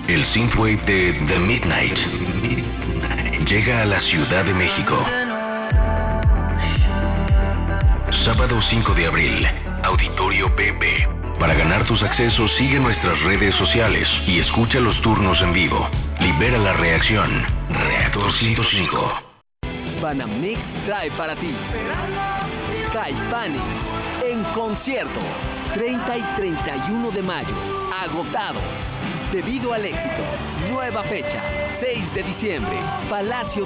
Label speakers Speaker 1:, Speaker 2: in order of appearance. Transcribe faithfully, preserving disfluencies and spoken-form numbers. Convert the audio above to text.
Speaker 1: El synthwave de The Midnight llega a la Ciudad de México. Sábado cinco de abril, Auditorio Pepe. Para ganar tus accesos, sigue nuestras redes sociales y escucha los turnos en vivo. Libera la reacción. Reactor ciento cinco.
Speaker 2: Banamex trae para ti Caifanes en concierto, treinta y treinta y uno de mayo, agotados. Debido al éxito, nueva fecha, seis de diciembre, Palacio